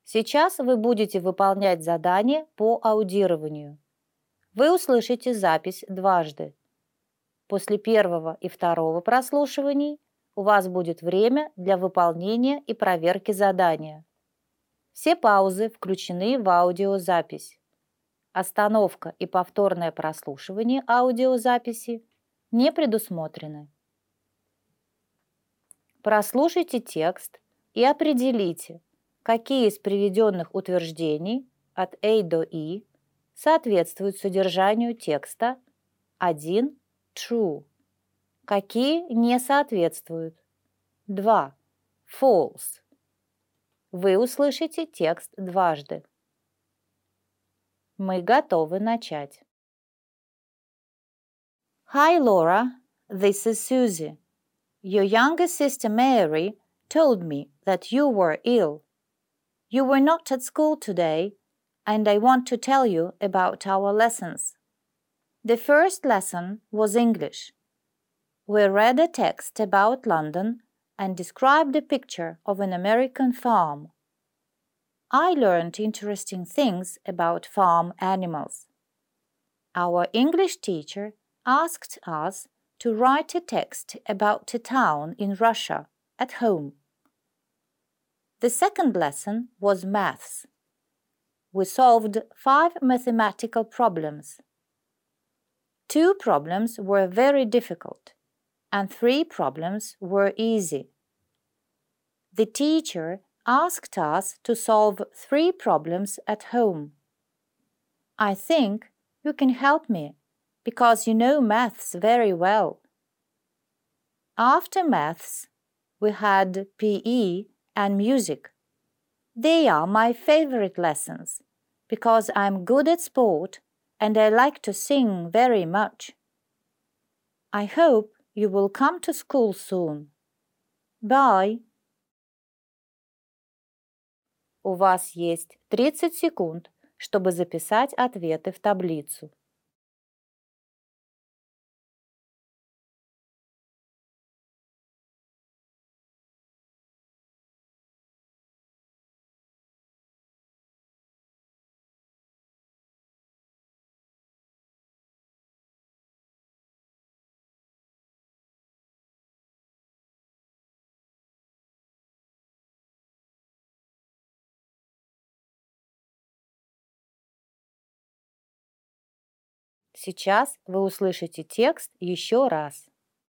Сейчас вы будете выполнять задание по аудированию. Вы услышите запись дважды. После первого и второго прослушиваний у вас будет время для выполнения и проверки задания. Все паузы включены в аудиозапись. Остановка и повторное прослушивание аудиозаписи не предусмотрены. Прослушайте текст и определите, какие из приведенных утверждений от A до И соответствуют содержанию текста 1. True. Какие не соответствуют. 2. False. Вы услышите текст дважды. Мы готовы начать. Hi, Laura. This is Susie. Your younger sister Mary told me that you were ill. You were not at school today, and I want to tell you about our lessons. The first lesson was English. We read a text about London and described a picture of an American farm. I learned interesting things about farm animals. Our English teacher asked us to write a text about a town in Russia at home. The second lesson was maths. We solved 5 mathematical problems. 2 problems were very difficult, and 3 problems were easy. The teacher asked us to solve 3 problems at home. I think you can help me because you know maths very well. After maths, we had PE and music. They are my favorite lessons because I'm good at sport and I like to sing very much. I hope you will come to school soon. Bye. У вас есть 30 секунд, чтобы записать ответы в таблицу. Сейчас вы услышите текст еще раз.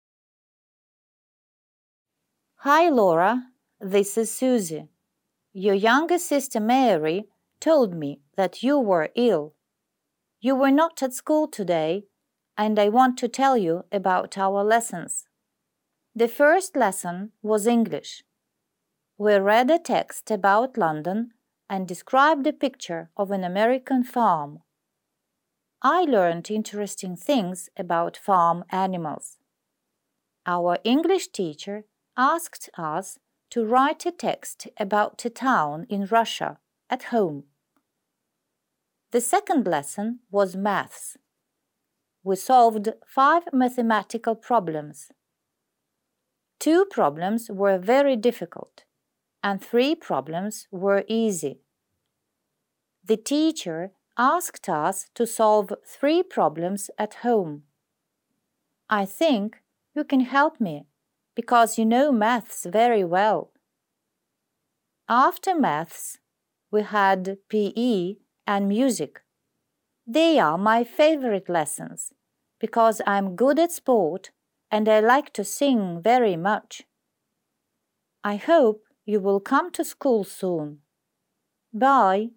Hi, Laura. This is Susie. Your younger sister Mary told me that you were ill. You were not at school today, and I want to tell you about our lessons. The first lesson was English. We read a text about London and described a picture of an American farm. I learned interesting things about farm animals. Our English teacher asked us to write a text about a town in Russia at home. The second lesson was maths. We solved 5 mathematical problems. 2 problems were very difficult, and 3 problems were easy. The teacher asked us to solve 3 problems at home. I think you can help me because you know maths very well. After maths, we had PE and music. They are my favorite lessons because I'm good at sport and I like to sing very much. I hope you will come to school soon. Bye.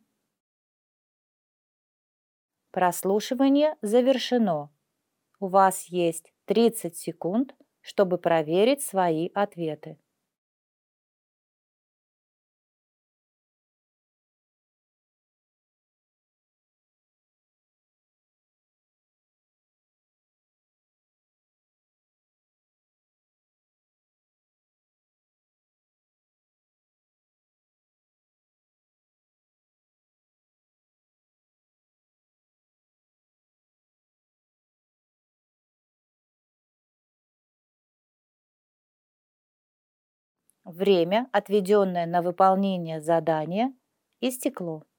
Прослушивание завершено. У вас есть 30 секунд, чтобы проверить свои ответы. Время, отведенное на выполнение задания, и стекло.